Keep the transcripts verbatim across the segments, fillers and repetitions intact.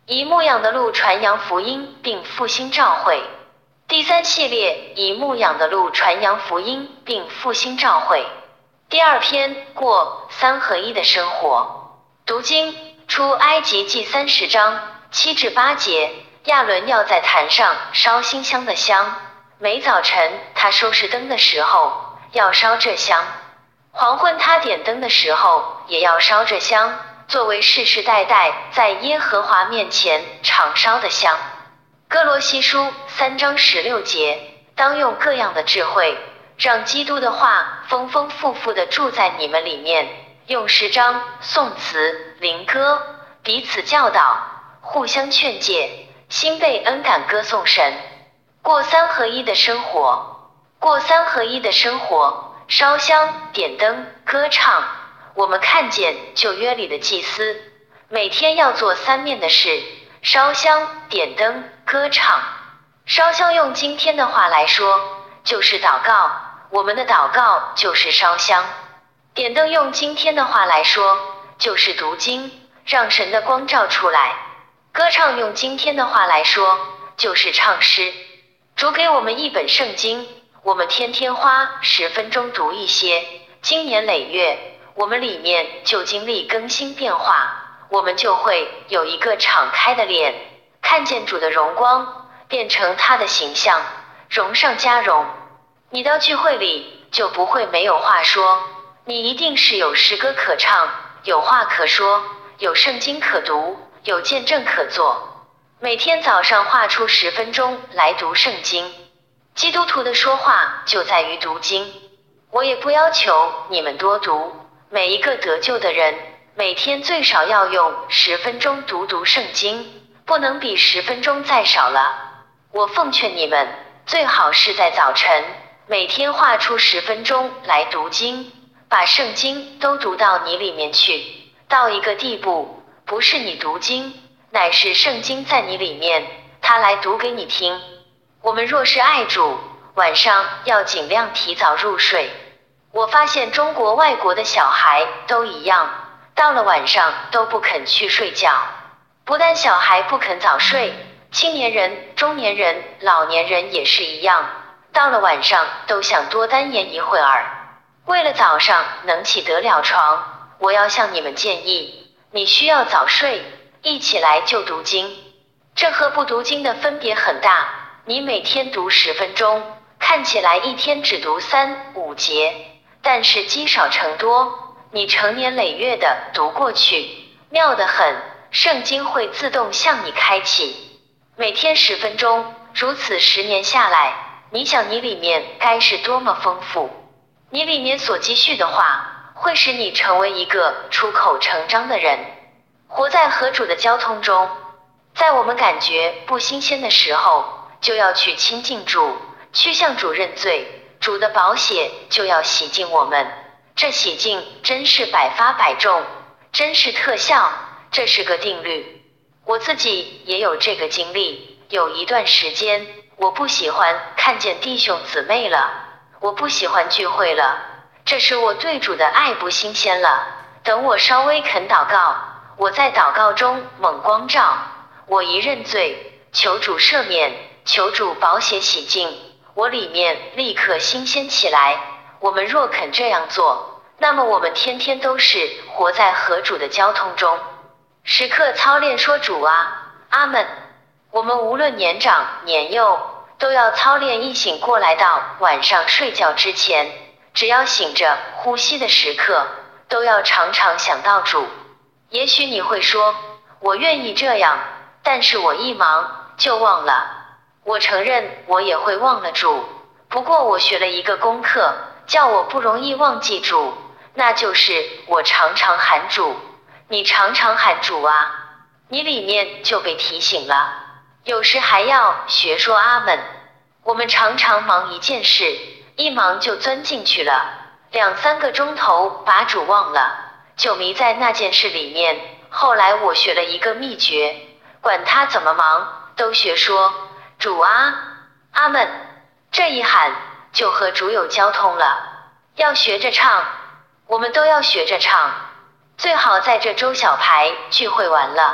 以牧养的路传扬福音并复兴召会。第三系列，以牧养的路传扬福音并复兴召会。第二篇，过三合一的生活。读经，出埃及记三十章七至八节。亚伦要在坛上烧馨香的香，每早晨他收拾灯的时候要烧这香，黄昏他点灯的时候也要烧这香，作为世世代代在耶和华面前常烧的香。哥罗西书三章十六节，当用各样的智慧，让基督的话丰丰富富地住在你们里面，用诗章、颂词、灵歌彼此教导，互相劝诫，心被恩感歌颂神。过三合一的生活。过三合一的生活，烧香、点灯、歌唱。我们看见旧约里的祭司每天要做三面的事，烧香、点灯、歌唱。烧香用今天的话来说就是祷告，我们的祷告就是烧香。点灯用今天的话来说就是读经，让神的光照出来。歌唱用今天的话来说就是唱诗。主给我们一本圣经，我们天天花十分钟读一些，经年累月，我们里面就经历更新变化，我们就会有一个敞开的脸，看见主的荣光，变成他的形象，荣上加荣。你到聚会里就不会没有话说，你一定是有诗歌可唱，有话可说，有圣经可读，有见证可做。每天早上画出十分钟来读圣经。基督徒的说话就在于读经。我也不要求你们多读，每一个得救的人每天最少要用十分钟读读圣经，不能比十分钟再少了。我奉劝你们，最好是在早晨每天画出十分钟来读经，把圣经都读到你里面去，到一个地步，不是你读经，乃是圣经在你里面，他来读给你听。我们若是爱主，晚上要尽量提早入睡。我发现中国外国的小孩都一样，到了晚上都不肯去睡觉。不但小孩不肯早睡，青年人、中年人、老年人也是一样，到了晚上都想多单言一会儿。为了早上能起得了床，我要向你们建议，你需要早睡，一起来就读经。这和不读经的分别很大，你每天读十分钟，看起来一天只读三五节，但是积少成多，你成年累月的读过去，妙得很，圣经会自动向你开启。每天十分钟，如此十年下来，你想你里面该是多么丰富。你里面所积蓄的话，会使你成为一个出口成章的人。活在和主的交通中，在我们感觉不新鲜的时候，就要去亲近主，去向主认罪，主的宝血就要洗净我们。这洗净真是百发百中，真是特效，这是个定律。我自己也有这个经历，有一段时间，我不喜欢看见弟兄姊妹了，我不喜欢聚会了，这是我对主的爱不新鲜了。等我稍微肯祷告，我在祷告中猛光照，我一认罪，求主赦免，求主宝血洗净，我里面立刻新鲜起来。我们若肯这样做，那么我们天天都是活在和主的交通中，时刻操练说主啊，阿们。我们无论年长年幼，都要操练一醒过来到晚上睡觉之前，只要醒着呼吸的时刻，都要常常想到主。也许你会说，我愿意这样，但是我一忙就忘了。我承认我也会忘了主，不过我学了一个功课，叫我不容易忘记主，那就是我常常喊主。你常常喊主啊，你里面就被提醒了。有时还要学说阿们。我们常常忙一件事，一忙就钻进去了，两三个钟头把主忘了，就迷在那件事里面。后来我学了一个秘诀，管他怎么忙，都学说主啊，阿们。这一喊就和主有交通了。要学着唱，我们都要学着唱。最好在这周小牌聚会完了，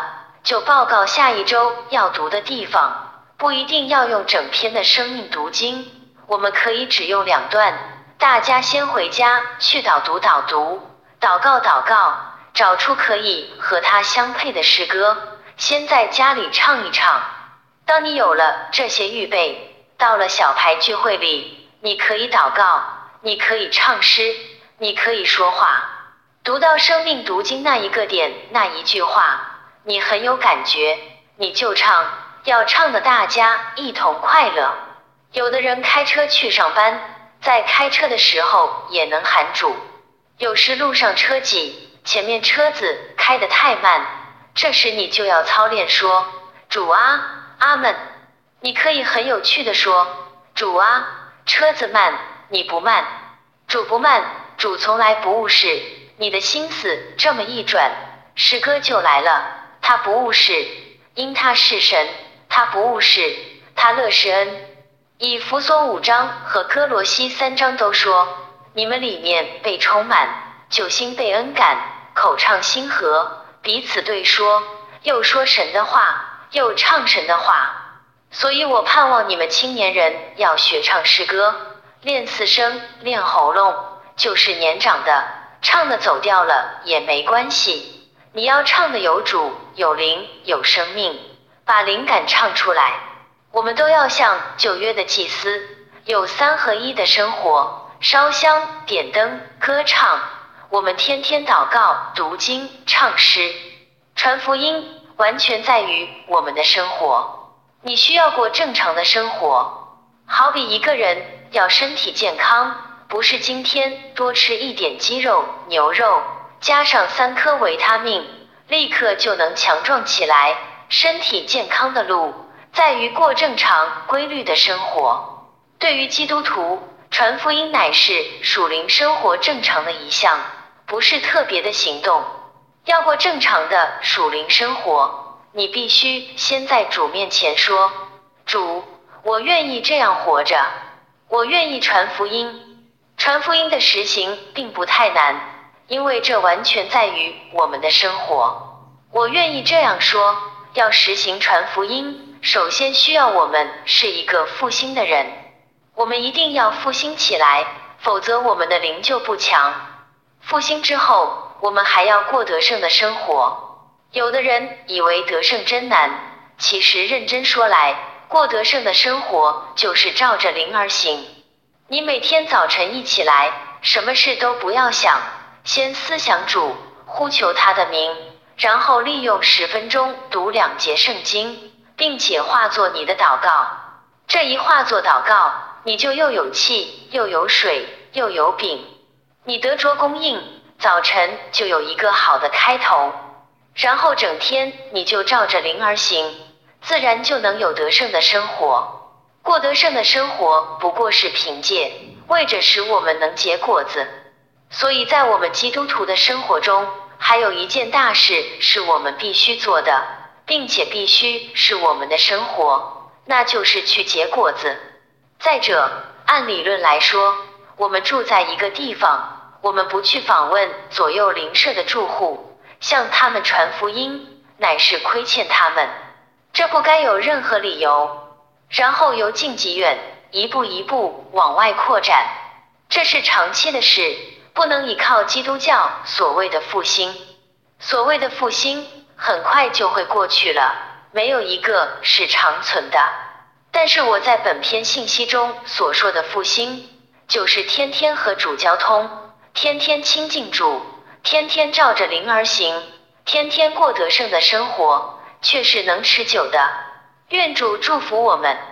就报告下一周要读的地方，不一定要用整篇的生命读经，我们可以只用两段，大家先回家去导读导读，祷告祷告，找出可以和它相配的诗歌，先在家里唱一唱。当你有了这些预备，到了小牌聚会里，你可以祷告，你可以唱诗，你可以说话。读到生命读经那一个点，那一句话，你很有感觉，你就唱，要唱的大家一同快乐。有的人开车去上班，在开车的时候也能喊主。有时路上车挤，前面车子开得太慢，这时你就要操练说，主啊，阿们。你可以很有趣地说，主啊，车子慢，你不慢。主不慢，主从来不误事。你的心思这么一转，诗歌就来了。他不误事，因他是神；他不误事，他乐施恩。以弗所五章和哥罗西三章都说，你们里面被充满，就心被恩感，口唱心和，彼此对说，又说神的话，又唱神的话。所以我盼望你们青年人要学唱诗歌，练四声，练喉咙，就是年长的唱的走调了也没关系，你要唱的有主有灵有生命，把灵感唱出来。我们都要像旧约的祭司，有三合一的生活，烧香点灯歌唱。我们天天祷告读经唱诗传福音，完全在于我们的生活。你需要过正常的生活，好比一个人要身体健康，不是今天多吃一点鸡肉、牛肉，加上三颗维他命，立刻就能强壮起来。身体健康的路，在于过正常、规律的生活。对于基督徒，传福音乃是属灵生活正常的一项，不是特别的行动。要过正常的属灵生活，你必须先在主面前说，主，我愿意这样活着，我愿意传福音。传福音的实行并不太难，因为这完全在于我们的生活。我愿意这样说，要实行传福音，首先需要我们是一个复兴的人。我们一定要复兴起来，否则我们的灵就不强。复兴之后，我们还要过得胜的生活。有的人以为得胜真难，其实认真说来，过得胜的生活就是照着灵而行。你每天早晨一起来，什么事都不要想，先思想主，呼求他的名，然后利用十分钟读两节圣经，并且化作你的祷告。这一化作祷告，你就又有气，又有水，又有饼，你得着供应，早晨就有一个好的开头。然后整天你就照着灵而行，自然就能有得胜的生活。过得胜的生活不过是凭借，为着使我们能结果子。所以在我们基督徒的生活中，还有一件大事是我们必须做的，并且必须是我们的生活，那就是去结果子。再者，按理论来说，我们住在一个地方，我们不去访问左右邻舍的住户，向他们传福音，乃是亏欠他们，这不该有任何理由。然后由近及远，一步一步往外扩展，这是长期的事，不能依靠基督教所谓的复兴。所谓的复兴很快就会过去了，没有一个是长存的。但是我在本篇信息中所说的复兴，就是天天和主交通，天天亲近主，天天照着灵而行，天天过得胜的生活，却是能持久的。愿主祝福我们。